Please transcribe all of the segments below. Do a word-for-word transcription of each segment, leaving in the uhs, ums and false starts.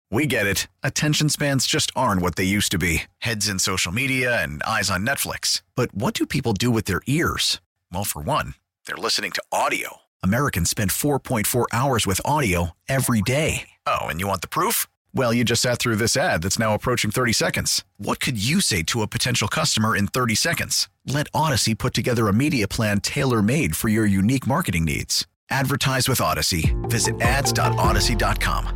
We get it. Attention spans just aren't what they used to be. Heads in social media and eyes on Netflix. But what do people do with their ears? Well, for one, they're listening to audio. Americans spend four point four hours with audio every day. Oh, and you want the proof? Well, you just sat through this ad that's now approaching thirty seconds. What could you say to a potential customer in thirty seconds? Let Odyssey put together a media plan tailor-made for your unique marketing needs. Advertise with Odyssey. Visit ads dot odyssey dot com.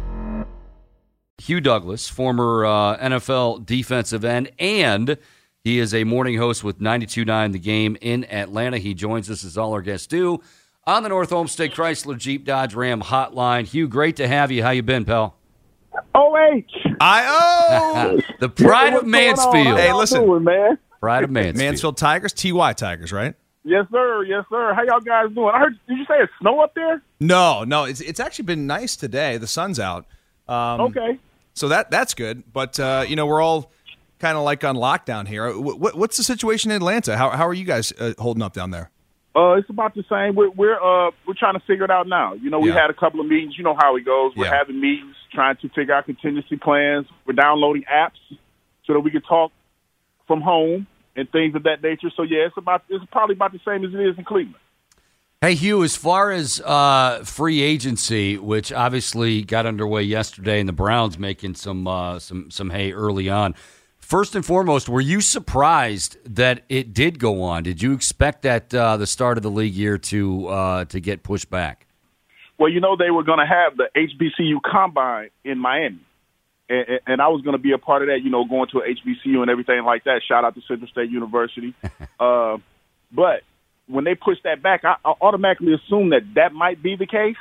Hugh Douglas, former uh, N F L defensive end, and he is a morning host with ninety-two point nine The Game in Atlanta. He joins us, as all our guests do, on the North Olmsted Chrysler Jeep Dodge Ram hotline. Hugh, great to have you. How you been, pal? O H. I O. The pride of Mansfield. Hey, listen. Doing, man? Pride of Mansfield. Mansfield Tigers, T Y Tigers, right? Yes, sir. Yes, sir. How y'all guys doing? I heard. Did you say it's snow up there? No, no. It's it's actually been nice today. The sun's out. Um, Okay. So that that's good. But, uh, you know, we're all kind of like on lockdown here. What, what's the situation in Atlanta? How how are you guys uh, holding up down there? Uh, it's about the same. We're we're uh we're trying to figure it out now. You know, we Yeah. had a couple of meetings. You know how it goes. We're Yeah. having meetings, trying to figure out contingency plans. We're downloading apps so that we can talk from home and things of that nature. So yeah, it's about it's probably about the same as it is in Cleveland. Hey, Hugh, as far as uh, free agency, which obviously got underway yesterday, and the Browns making some uh, some some hay early on. First and foremost, were you surprised that it did go on? Did you expect that uh, the start of the league year to uh, to get pushed back? Well, you know, they were going to have the H B C U Combine in Miami, and, and I was going to be a part of that, you know, going to a H B C U and everything like that. Shout out to Central State University. uh, but when they pushed that back, I, I automatically assumed that that might be the case.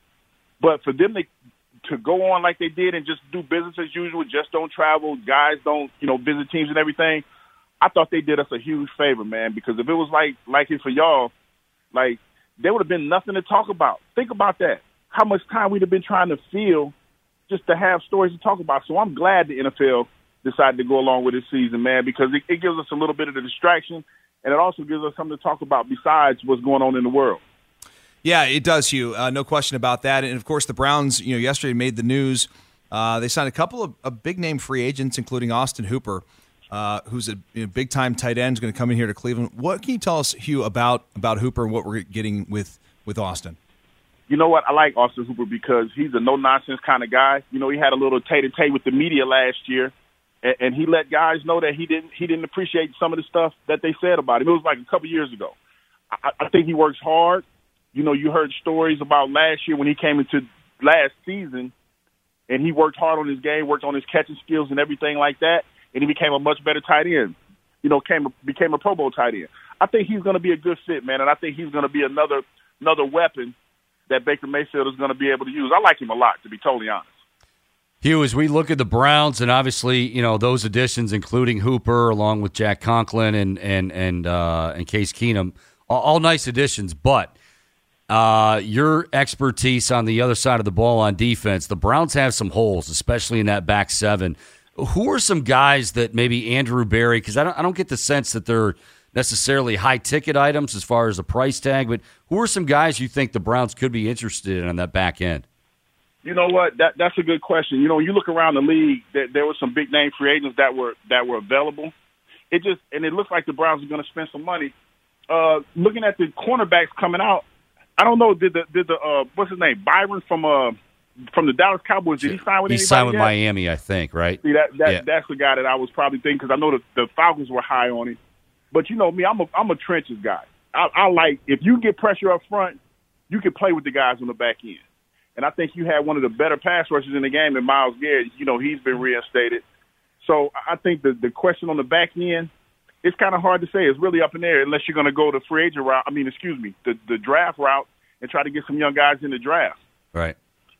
But for them to, to go on like they did and just do business as usual, just don't travel, guys don't, you know, visit teams and everything, I thought they did us a huge favor, man, because if it was like like it for y'all, like, there would have been nothing to talk about. Think about that. How much time we'd have been trying to fill just to have stories to talk about. So I'm glad the N F L decided to go along with this season, man, because it, it gives us a little bit of the distraction, and it also gives us something to talk about besides what's going on in the world. Yeah, it does, Hugh. Uh, no question about that. And, of course, the Browns, you know, yesterday made the news. Uh, they signed a couple of, of big-name free agents, including Austin Hooper, uh, who's a you know, big-time tight end, is going to come in here to Cleveland. What can you tell us, Hugh, about about Hooper and what we're getting with, with Austin? You know what? I like Austin Hooper because he's a no-nonsense kind of guy. You know, he had a little tete-a-tete with the media last year, and, and he let guys know that he didn't he didn't appreciate some of the stuff that they said about him. It was like a couple years ago. I, I think he works hard. You know, you heard stories about last year when he came into last season, and he worked hard on his game, worked on his catching skills and everything like that, and he became a much better tight end. You know, came became a Pro Bowl tight end. I think he's going to be a good fit, man, and I think he's going to be another another weapon that Baker Mayfield is going to be able to use. I like him a lot, to be totally honest. Hugh, as we look at the Browns, and obviously, you know, those additions, including Hooper, along with Jack Conklin and and and uh, and Case Keenum, all, all nice additions, but Uh, your expertise on the other side of the ball on defense, the Browns have some holes, especially in that back seven. Who are some guys that maybe Andrew Berry, because I don't, I don't get the sense that they're necessarily high-ticket items as far as a price tag, but who are some guys you think the Browns could be interested in on that back end? You know what? That That's a good question. You know, you look around the league, there, there were some big-name free agents that were that were available. It just and it looks like the Browns are going to spend some money. Uh, looking at the cornerbacks coming out, I don't know. Did the did the uh, what's his name Byron from uh from the Dallas Cowboys? Did he sign with he anybody? He signed with yet? Miami, I think. Right? See that, that yeah. that's the guy that I was probably thinking because I know the, the Falcons were high on him. But you know me, I'm a I'm a trenches guy. I, I like if you get pressure up front, you can play with the guys on the back end. And I think you had one of the better pass rushers in the game in Myles Garrett. You know he's been reinstated. So I think the the question on the back end, it's kind of hard to say. It's really up in there unless you're going to go the free agent route. I mean, excuse me, the the draft route. And try to get some young guys in the draft. Right.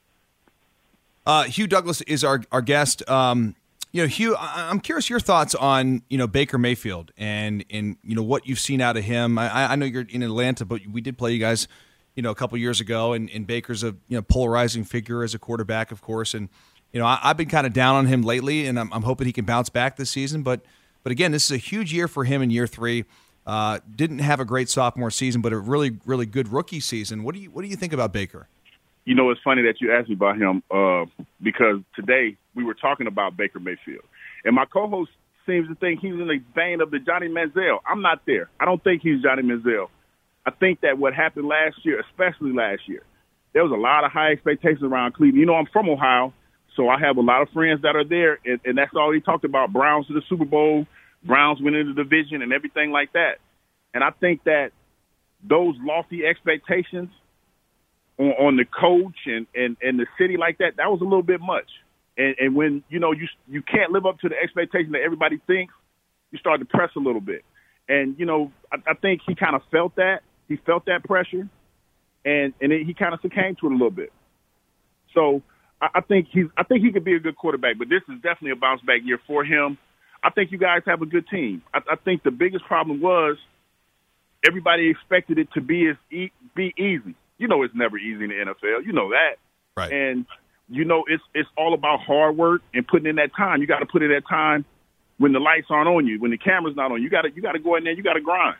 Uh, Hugh Douglas is our our guest. Um, you know, Hugh, I, I'm curious your thoughts on you know Baker Mayfield and and you know what you've seen out of him. I, I know you're in Atlanta, but we did play you guys, you know, a couple years ago, and, and Baker's a you know polarizing figure as a quarterback, of course. And you know, I, I've been kind of down on him lately, and I'm, I'm hoping he can bounce back this season. But but again, this is a huge year for him in year three. Uh, didn't have a great sophomore season, but a really, really good rookie season. What do you What do you think about Baker? You know, it's funny that you asked me about him uh, because today we were talking about Baker Mayfield. And my co-host seems to think he's in the vein of the Johnny Manziel. I'm not there. I don't think he's Johnny Manziel. I think that what happened last year, especially last year, there was a lot of high expectations around Cleveland. You know, I'm from Ohio, so I have a lot of friends that are there, and, and that's all he talked about, Browns to the Super Bowl, Browns winning the division, and everything like that. And I think that those lofty expectations on, on the coach and, and, and the city like that, that was a little bit much. And, and when, you know, you you can't live up to the expectation that everybody thinks, you start to press a little bit. And, you know, I, I think he kind of felt that. He felt that pressure, and, and it, he kind of succumbed to it a little bit. So I, I think he's I think he could be a good quarterback, but this is definitely a bounce-back year for him. I think you guys have a good team. I, I think the biggest problem was everybody expected it to be as e- be easy. You know it's never easy in the N F L. You know that. Right. And you know it's it's all about hard work and putting in that time. You got to put in that time when the lights aren't on you, when the camera's not on you. You got to you got to go in there. You got to grind.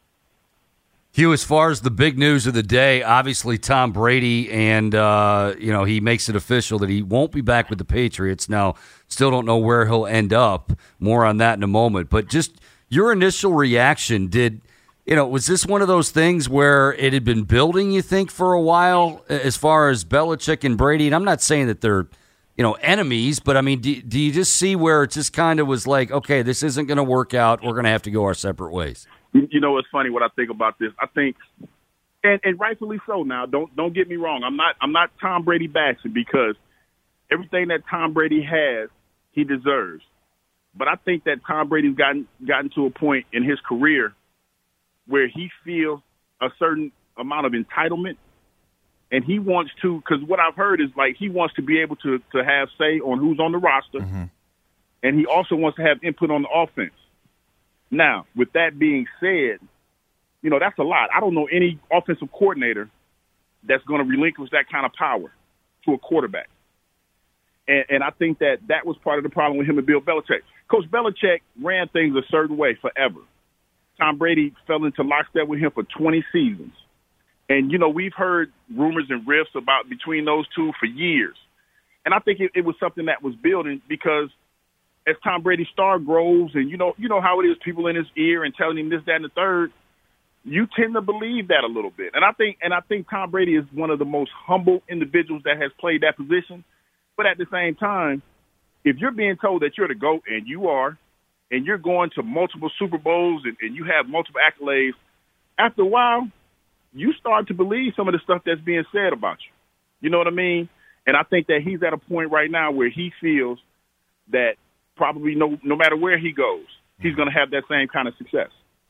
Hugh, as far as the big news of the day, obviously Tom Brady, and uh, you know he makes it official that he won't be back with the Patriots. Now, still don't know where he'll end up. More on that in a moment. But just your initial reaction, did you know was this one of those things where it had been building, you think, for a while, as far as Belichick and Brady? And I'm not saying that they're you know enemies, but I mean, do, do you just see where it just kind of was like, okay, this isn't going to work out. We're going to have to go our separate ways? You know, it's funny what I think about this. I think, and, and rightfully so. Now, don't don't get me wrong. I'm not I'm not Tom Brady bashing, because everything that Tom Brady has, he deserves. But I think that Tom Brady's gotten gotten to a point in his career where he feels a certain amount of entitlement, and he wants to. Because what I've heard is like he wants to be able to to have say on who's on the roster, mm-hmm. and he also wants to have input on the offense. Now, with that being said, you know, that's a lot. I don't know any offensive coordinator that's going to relinquish that kind of power to a quarterback. And, and I think that that was part of the problem with him and Bill Belichick. Coach Belichick ran things a certain way forever. Tom Brady fell into lockstep with him for twenty seasons. And, you know, we've heard rumors and riffs about between those two for years. And I think it, it was something that was building, because as Tom Brady's star grows, and you know, you know how it is, people in his ear and telling him this, that, and the third, you tend to believe that a little bit. And I think, and I think Tom Brady is one of the most humble individuals that has played that position. But at the same time, if you're being told that you're the GOAT, and you are, and you're going to multiple Super Bowls, and, and you have multiple accolades, after a while, you start to believe some of the stuff that's being said about you. You know what I mean? And I think that he's at a point right now where he feels that probably no no matter where he goes, he's going to have that same kind of success.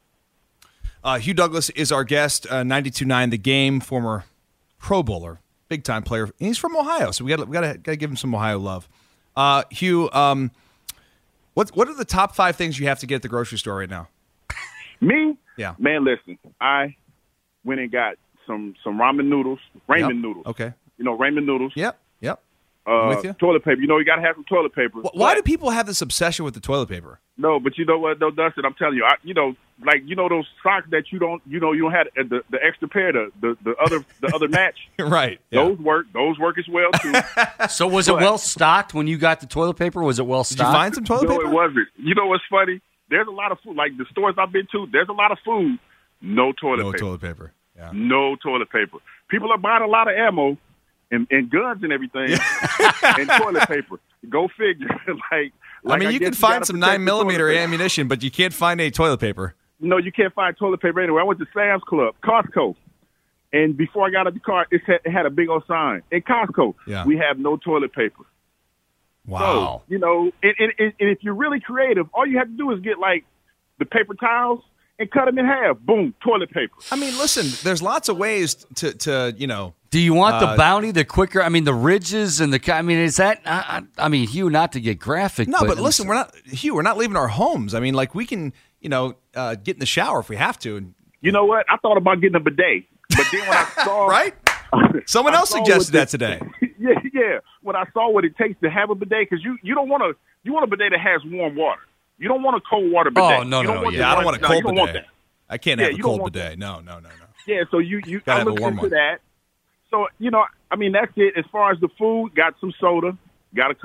Uh, Hugh Douglas is our guest, uh, ninety-two point nine The Game, former Pro Bowler, big-time player. And he's from Ohio, so we got we got to give him some Ohio love. Uh, Hugh, um, what what are the top five things you have to get at the grocery store right now? Me? Yeah. Man, listen, I went and got some, some ramen noodles, ramen Yep. noodles. Okay. You know, ramen noodles. Yep, yep. Uh, with you. Toilet paper. You know, you got to have some toilet paper. Why But- do people have this obsession with the toilet paper? No, but you know what, though, Dustin, I'm telling you, I, you know, like, you know, those socks that you don't, you know, you don't have uh, the, the extra pair, the, the, the other, the other match. Right. Yeah. Those work. Those work as well too. So was it But- well stocked when you got the toilet paper? Was it well Did you stocked? find some toilet No, paper? it wasn't. You know what's funny? There's a lot of food. Like the stores I've been to, there's a lot of food. No toilet No paper. toilet paper. Yeah. No toilet paper. People are buying a lot of ammo and, and guns and everything, and toilet paper. Go figure. like, I like mean, you guess can find gotta some protect nine the millimeter toilet paper. ammunition, but you can't find any toilet paper. No, you can't find toilet paper anywhere. I went to Sam's Club, Costco, and before I got out of the car, it had, it had a big old sign. In Costco, Yeah. we have no toilet paper. Wow. So, you know, and, and, and if you're really creative, all you have to do is get, like, the paper towels and cut them in half. Boom, toilet paper. I mean, listen, there's lots of ways to, to you know. Do you want Uh, the bounty, the quicker? I mean, the ridges and the. I mean, is that? I, I I mean, Hugh, not to get graphic. No, but, but listen, we're not, Hugh, we're not leaving our homes. I mean, like, we can, you know, uh, get in the shower if we have to. And, You know what? I thought about getting a bidet, but then when I saw right? Someone I else saw suggested what that today. yeah, yeah. When I saw what it takes to have a bidet, because you, you don't want to, you want a bidet that has warm water. You don't want a cold water bidet. Oh, no, You don't no, want yeah. the Yeah, I don't one- want a no, cold you don't want bidet. that. I can't Yeah, have a you don't cold want bidet. No, no, no, no. Yeah, so you you Gotta I have a looked warm into one. that. So you know, I mean, that's it. As far as the food, got some soda, got a couple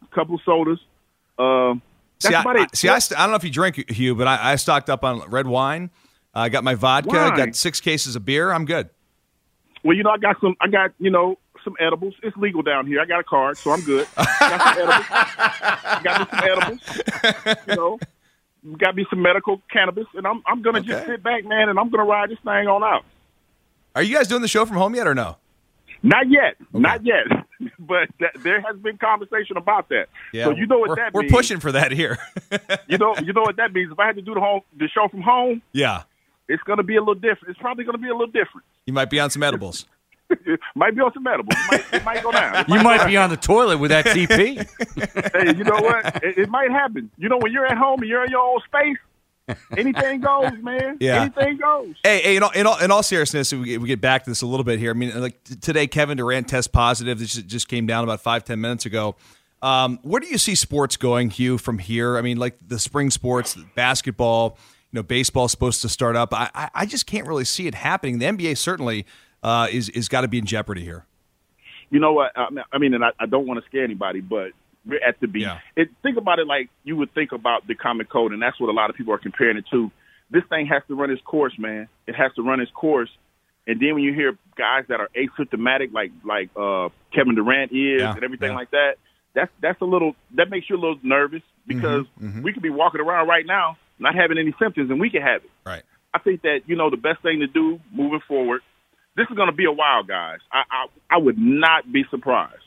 a couple sodas. Um, see, that's I, about I, it. see, I, st- I don't know if you drink, Hugh, but I, I stocked up on red wine. I uh, got my vodka. Wine. Got six cases of beer. I'm good. Well, you know, I got some. I got you know some edibles. It's legal down here. I got a card, so I'm good. Got some edibles. Got me some edibles. You know, got me some medical cannabis, and I'm I'm gonna Okay. just sit back, man, and I'm gonna ride this thing on out. Are you guys doing the show from home yet or no? Not yet, not yet. But th- there has been conversation about that. Yeah, so you know what we're, that we're means. pushing for that here. You know, you know what that means. If I had to do the home the show from home, Yeah, it's gonna be a little different. It's probably gonna be a little different. you might be on some edibles. It might be on some edibles. It might, it might go down. It You might be on the toilet with that T P. Hey, you know what? It, it might happen. You know, when you're at home and you're in your own space, anything goes, man. Yeah. Anything goes. Hey, hey in, all, in, all, in all seriousness, if we, we get back to this a little bit here. I mean, like t- today, Kevin Durant tests positive. This just- just came down about five, ten minutes ago. Um, where do you see sports going, Hugh, from here? I mean, like the spring sports, basketball, you know, baseball's supposed to start up. I, I, I just can't really see it happening. The N B A certainly uh, is is got to be in jeopardy here. You know what? I mean, and I, I don't want to scare anybody, but we're at the beat. Yeah. It, think about it like you would think about the common code, and that's what a lot of people are comparing it to. This thing has to run its course, man. It has to run its course. And then when you hear guys that are asymptomatic, like like uh, Kevin Durant is, Yeah, and everything yeah. like that, that's that's a little that makes you a little nervous because Mhm, mhm. we could be walking around right now not having any symptoms, and we can have it. Right. I think that, you know, the best thing to do moving forward, this is going to be a while, guys. I, I I would not be surprised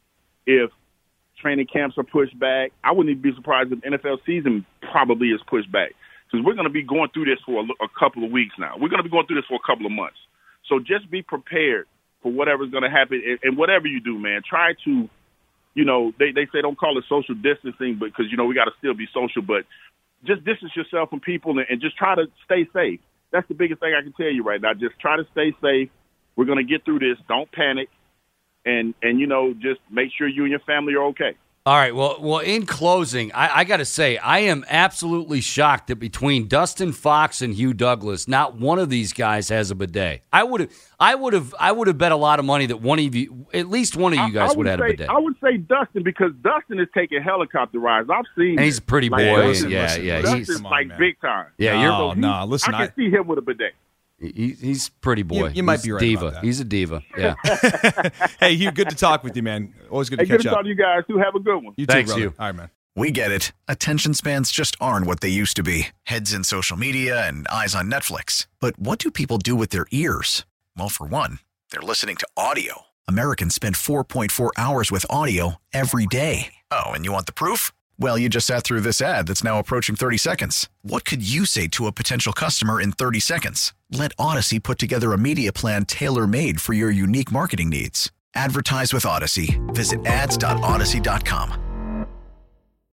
if training camps are pushed back. I wouldn't even be surprised if N F L season probably is pushed back because we're going to be going through this for a, a couple of weeks now. We're going to be going through this for a couple of months. So just be prepared for whatever's going to happen. And, and whatever you do, man, try to, you know, they, they say don't call it social distancing because, you know, we got to still be social, but just distance yourself from people and, and just try to stay safe. That's the biggest thing I can tell you right now. Just try to stay safe. We're going to get through this. Don't panic. And, and, you know, just make sure you and your family are okay. All right. Well, well. In closing, I, I got to say, I am absolutely shocked that between Dustin Fox and Hugh Douglas, not one of these guys has a bidet. I would have, I would have, I would have bet a lot of money that one of you, at least one of you guys, I, I would have had say, a bidet. I would say Dustin because Dustin is taking helicopter rides. I've seen. And he's a it. pretty Like, boy. Dustin- yeah, listen, yeah. listen. He's, Dustin's Come on, like man. big time. yeah. No, You're, So he- no, listen, I can I- see him with a bidet. he, he's pretty boy. You- you might He's be right diva. about that. He's a diva. Yeah. Hey, Hugh, good to talk with you, man. Always good to Hey, good catch to up. talk to you guys. Too. Have a good one. You too, Thanks, brother. Hugh. All right, man. We get it. Attention spans just aren't what they used to be. Heads in social media and eyes on Netflix. But what do people do with their ears? Well, for one, they're listening to audio. Americans spend four point four hours with audio every day. Oh, and you want the proof? Well, you just sat through this ad that's now approaching thirty seconds. What could you say to a potential customer in thirty seconds? Let Odyssey put together a media plan tailor-made for your unique marketing needs. Advertise with Odyssey. Visit ads dot odyssey dot com.